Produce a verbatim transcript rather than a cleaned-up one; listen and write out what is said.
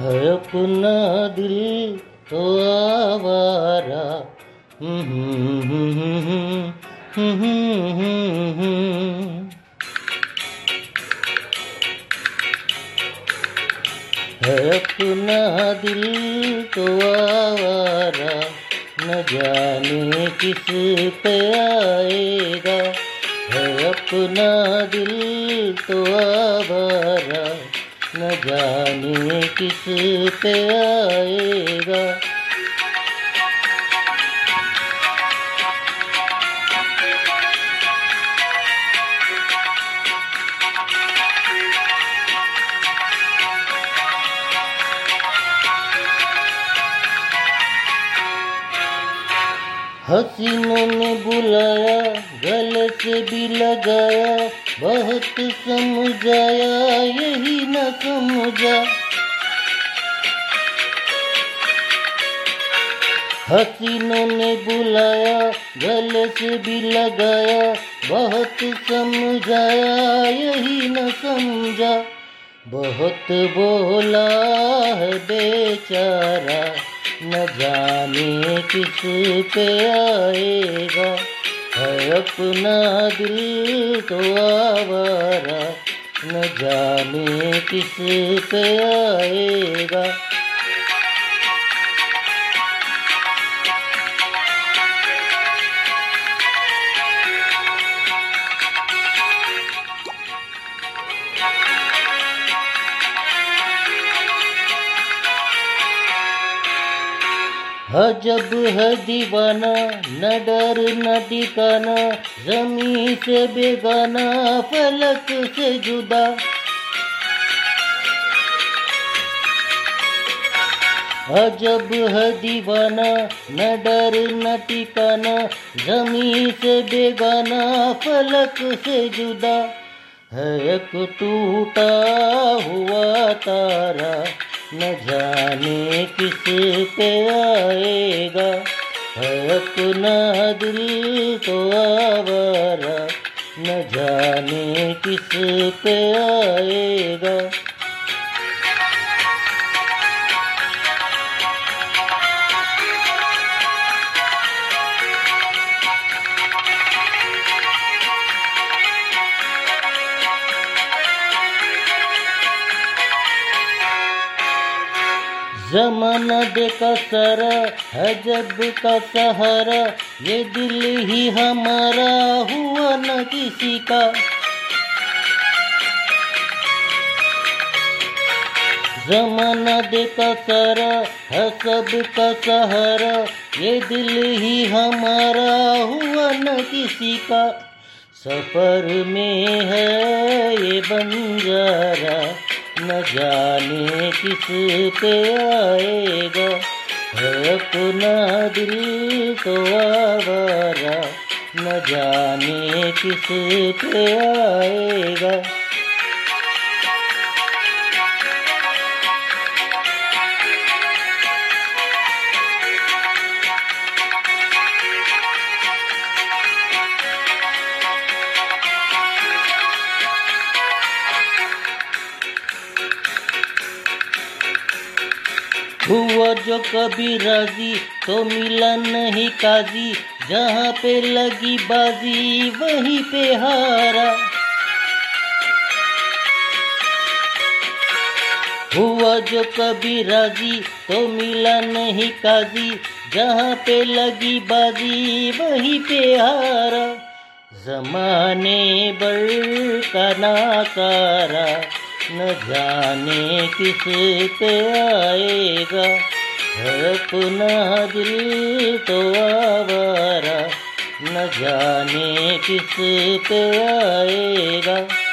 है अपना दिल तो आवारा। है अपना दिल तो आवारा, न जाने किस पे आएगा। है अपना दिल तो आवारा, न जाने किस पे आएगा। हसीनों ने बुलाया, गले से भी लगाया, बहुत समझाया यही न समझा। हसीनों ने बुलाया, गले से भी लगाया, बहुत समझाया यही न समझा। बहुत बोला है बेचारा, न जाने किस पे आएगा। है अपना दिल तो आवारा, न जाने किस पे आएगा। अजब है दीवाना, न डर न ठिकाना, ज़मीं से बेगाना, फलक से जुदा। अजब है दीवाना, न डर न ठिकाना, ज़मीं से बेगाना, फलक से जुदा। है एक टूटा हुआ तारा, न जाने किस पे आएगा। है अपना दिल तो आवारा, न जाने किस पे आएगा। ज़माना देखा सारा है जब का सहारा, ये दिल ही हमारा हुआ न किसी का। ज़माना देखा सारा है सब का सहारा, ये दिल ही हमारा हुआ न किसी का। सफ़र में है ये बंजारा, न जाने किस पे आएगा। है अपना दिल तो आवारा, न जाने किस पे आएगा। हुआ जो कभी राजी तो मिला नहीं काजी, जहाँ पे लगी बाजी वहीं पे हारा। हुआ जो कभी राजी तो मिला नहीं काजी, जहाँ पे लगी बाजी वहीं पे हारा। ज़माने भर का नाकारा, न जाने किस पे आएगा। है अपना दिल तो आवारा, न जाने किस पे आएगा।